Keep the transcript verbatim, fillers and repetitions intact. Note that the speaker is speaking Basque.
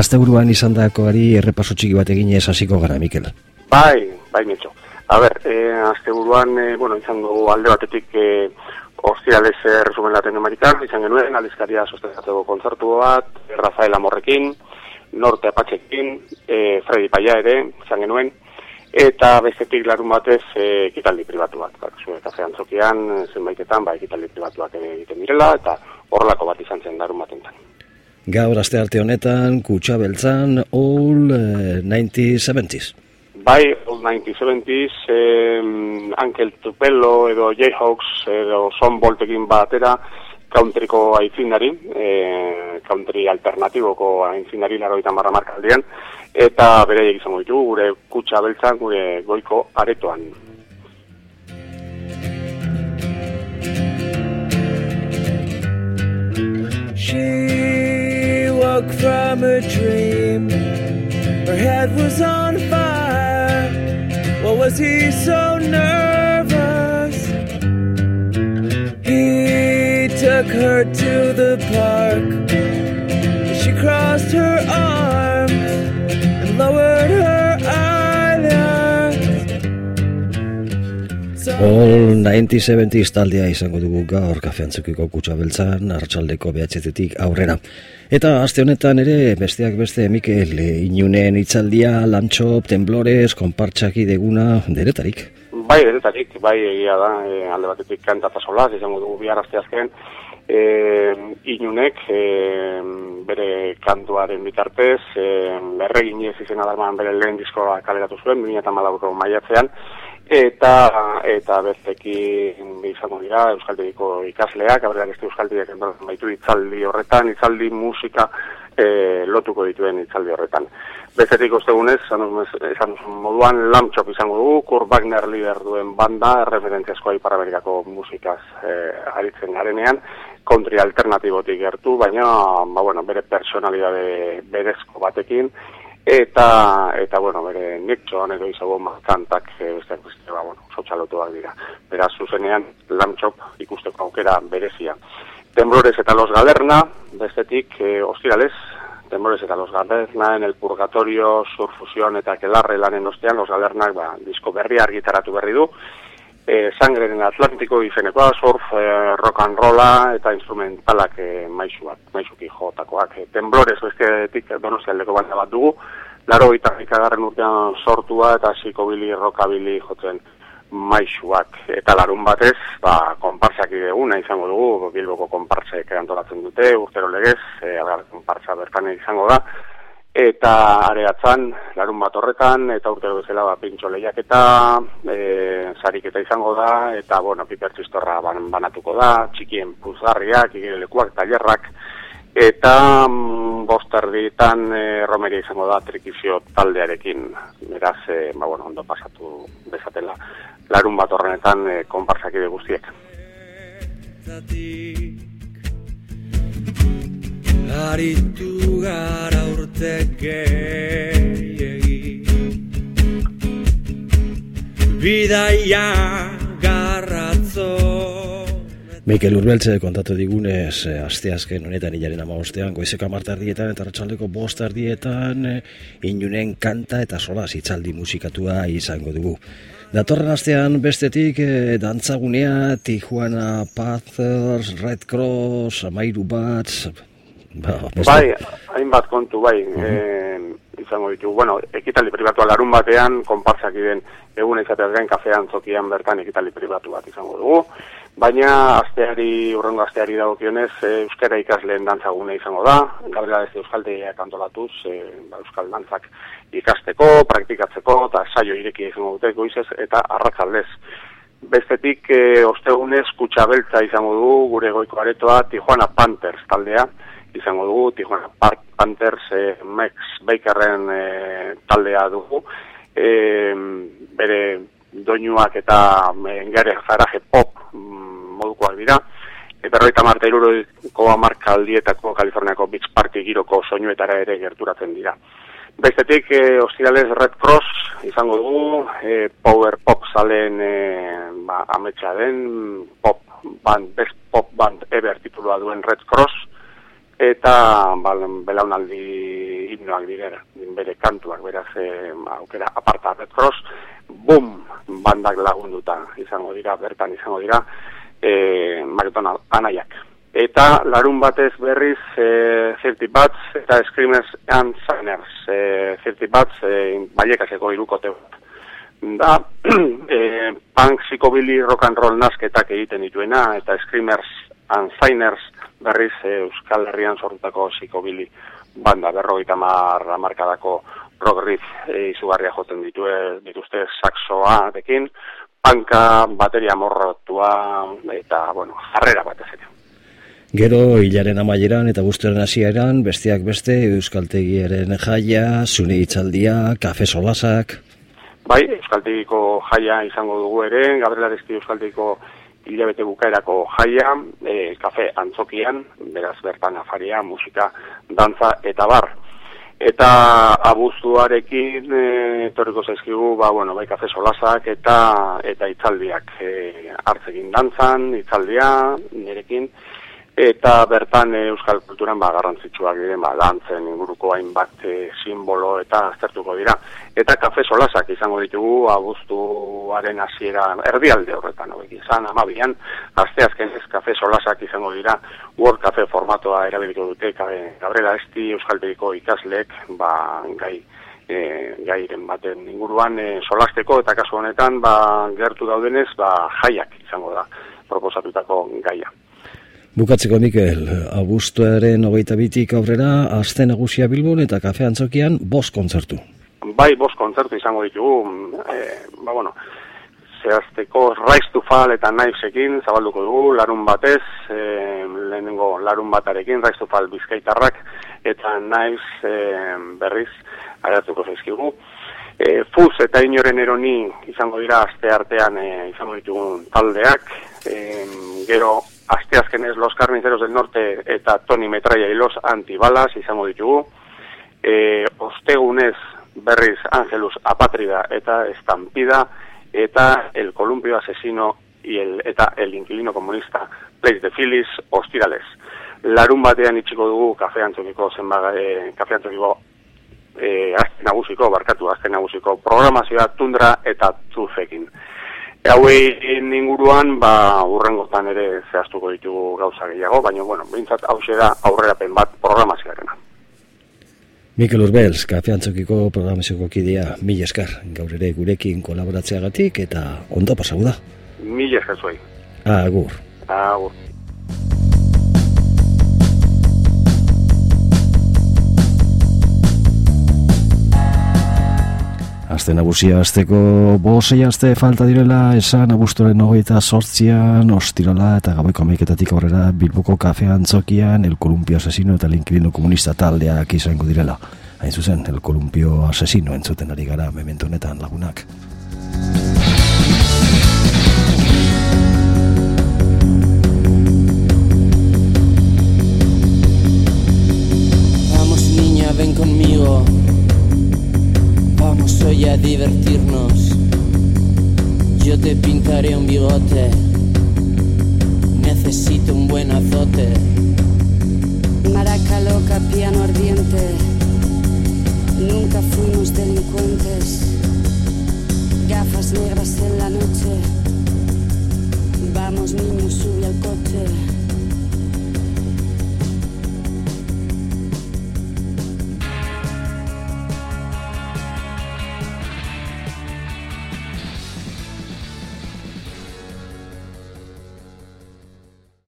asteburuan izandakoari errepaso txiki bat eginez hasiko gara, Mikel. Bai, bai, Mitxo. A ber, eh, asteburuan, eh, bueno, izan dugu alde batetik eh, Ostirales eh, resumen Latinoamerikan, izan genuen, aldizkaria sostengatzeko kontzertu bat, Rafael Amorrekin, Norte Apatxekin, eh, Freddy Paya ere, izan genuen, eta bestetik larun batez eh, ekitaldi pribatu bat. Zue kafe antzokian, zenbaitetan, ba, ekitaldi pribatuak egiten direla, eta horrelako bat izan zen larun batentan. Gaur aste arte honetan, Kutxa Beltzan, All uh, nineteen seventies. Bai, All nineteen seventies, eh, Uncle Tupelo edo Jayhawks edo Son Boltekin batera, countryko aitzindari, eh, country alternatiboko aitzindari larogeita marra markaldian, eta bereiek izango ditu gure Kutxa Beltzan, gure goiko aretoan. She woke from a dream, her head was on fire. Well, was he so nervous? He took her to the park. She crossed her arms and lowered her eyelids. All nineteen seventies taldea izango dugu gaur kafeantzukiko Kutxa Beltzan, arratsaldeko behatzetetik aurrera. Eta aste honetan ere, besteak beste, Mikel, Inunen hitzaldia, Lantxop, Temblores, konpartxaki deguna, deretarik. Bai, deretarik, bai, egia da, e, alde batetik kanta eta solaz, izango dugu bihar aste azken, e, Inunek, e, bere kantuaren bitartez, e, berreginez izena darman bere lehen diskoa kaleratu zuen, bi mila hamalauko maiatzean, eta eta bestekin izango dira euskaltegiko ikasleak, aurrean beste euskaltegiak baitu hitzaldi horretan, hitzaldi musika e, lotuko dituen hitzaldi horretan. Bestetik ostegunez, esan moduan Lantxop izango dugu, Kurt Wagner lider duen banda, referentziazkoa Ipar Amerikako musikaz e, aritzen garenean, country alternatibotik gertu, baina ba, bueno, bere personalidade berezko batekin, eta eta bueno, bere Nickson edo izago kantak e, besteak beste, ba, bueno, sotxalotuak dira. Beraz, zuzenean, Lantxop ikusteko aukera berezia. Temblores eta Los Galerna, bestetik, e, Ostirales, Temblores eta Los Galerna, en el Purgatorio, Surfusión eta Kelarre lanen ostean, Los Galernak, ba, disko berria argitaratu berri du, e, Sangre en Atlántico izenekoa, surf, e, rock and rolla eta instrumentalak e, maisuak, maisuki jotakoak. E, Temblores bestetik Donostialdeko banda bat dugu, laro ikagarren urtean sortua eta psikobili, rockabili jotzen maisuak. Eta larun batez, ba, konpartsak ideguna izango dugu, Bilboko konpartsek antolatzen dute, urtero legez, e, konpartsa bertan izango da, eta areatzan, larun bat horretan, eta urtero bezala ba, pintxo lehiaketa, e, sariketa izango da, eta, bueno, piper txistorra ban, banatuko da, txikien puzgarriak, igirelekuak, tailerrak, eta mm, bosterdietan e, romeria izango da trikizio taldearekin, beraz, e, ba, bueno, ondo pasatu bezatela larun bat horrenetan e, konpartsakide guztiek. Aritu gara urteke bidaia garratzo. Mikel Urbeltze kontatu digunez, asteazken honetan hilaren hamabostean, goizeko hamartardietan eta arratsaldeko bostardietan, Inunen kanta eta solaz hitzaldi musikatua izango dugu. Datorren astean bestetik, eh, dantzagunea, Tijuana Panthers, Red Cross, Amairu Bats... Ba, bai, hainbat kontu, bai, uh-huh. e, izango ditu. Bueno, ekitaldi pribatua larun batean, konpartsak den egun izateaz gain kafean zokian bertan ekitaldi pribatu bat izango dugu. Baina asteari, urrengo asteari dagokionez, e, euskara ikasleen dantzagune izango da, gabriela ez euskaltegiak antolatuz, e, ba, euskal dantzak ikasteko, praktikatzeko, eta saio irekia izango dute goizez, eta arratsaldez. Bestetik, e, ostegunez, Kutxa Beltza izango dugu, gure goiko aretoa, Tijuana Panthers taldea, izango dugu, Tijuana Panthers, e, Max Bakerren e, taldea dugu, e, bere doinuak eta engare zaraje pop mm, modukoak dira, e, berroita marta iruroko amarkaldietako Kaliforniako Beach Party giroko soinuetara ere gerturatzen dira. Bestetik, e, Ostirales Red Cross izango dugu, e, Power Pop salen e, ba, ametsa den, pop band, best pop band ever titulua duen Red Cross, eta ba, belaunaldi himnoak direra, bere kantuak, beraz, e, aukera aparta Red Cross, bum, bandak lagunduta izango dira, bertan izango dira, e, McDonald anaiak. Eta larun batez berriz e, thirty Bats eta Screamers and Signers, e, thirty Bats e, Baiekaseko hirukote bat. Da, e, punk, psikobilly, rock and roll nasketak egiten dituena, eta Screamers and Signers berriz e, Euskal Herrian sortutako psikobilly banda, berrogeita hamar hamarkadako rock riff e, izugarria joten ditue, dituzte saxoarekin, panka, bateria morrotua, eta, bueno, jarrera batez ere. Gero, hilaren amaieran eta guztuaren hasieran, besteak beste, Euskaltegiaren jaia, zune hitzaldia, kafe solasak. Bai, Euskaltegiko jaia izango dugu ere, Gabriel Aresti Euskaltegiko hilabete bukaerako jaia, e, kafe antzokian, beraz bertan afaria, musika, dantza eta bar. Eta abuztuarekin e, etorriko zaizkigu, ba, bueno, bai kafe solasak eta eta hitzaldiak e, hartzekin dantzan, hitzaldia, nirekin, eta bertan e, euskal kulturan ba, garrantzitsuak diren ba, dantzen inguruko hainbat e, simbolo eta aztertuko dira. Eta kafe solasak izango ditugu abuztuaren hasiera erdialde horretan, hobek izan hamabian, asteazkenez kafe solasak izango dira, World Cafe formatoa erabiliko dute Gabriel Aresti Euskaltegiko ikasleek ba, gai e, gairen baten inguruan e, solasteko, eta kasu honetan ba, gertu daudenez ba, jaiak izango da proposatutako gaia. Bukatzeko, Mikel, abuztuaren hogeita bitik aurrera, aste nagusia Bilbon eta kafe antzokian bost kontzertu. Bai, bost kontzertu izango ditugu, e, ba, bueno, zehazteko Rise to Fall eta Knivesekin zabalduko dugu, larun batez, e, lehenengo larun batarekin, Rise to Fall bizkaitarrak, eta Knives e, berriz agertuko zaizkigu. E, Fuz eta Inoren Eroni izango dira aste artean e, izango ditugun taldeak, e, gero asteazkenez Los Carniceros del Norte eta Tony Metralla y Los Antibalas izango ditugu, e, ostegunez berriz Angelus Apátrida eta Estampida, eta El Columpio Asesino y el, eta El Inquilino Comunista Place de Phillies ostirales. Larun batean itxiko dugu kafe antzokiko zenbaga, e, kafe antzokiko e, azte nagusiko, barkatu azte nagusiko programazioa Tundra eta Tuzekin. Hauei inguruan, ba, urrengotan ere zehaztuko ditugu gauza gehiago, baina, bueno, bintzat hauxe da aurrerapen bat programazioarena. Mikel Urbels, kafe antzokiko programazioko kidea, mila esker, gaur ere gurekin kolaboratzeagatik eta ondo pasau da. Mila esker zuei. Agur. Agur. Aste nagusia azteko bosei aste falta direla, esan abuztuaren hogeita sortzian, ostirala eta gaboiko amaiketatik aurrera Bilboko kafe antzokian El Columpio Asesino eta El Inquilino Comunista taldeak izango direla. Hain zuzen, El Columpio Asesino entzuten ari gara memento honetan lagunak. Vamos niña, ven conmigo. Vamos hoy a divertirnos. Yo te pintaré un bigote. Necesito un buen azote. Maraca loca, piano ardiente. Nunca fuimos delincuentes. Gafas negras en la noche. Vamos niños, sube al coche.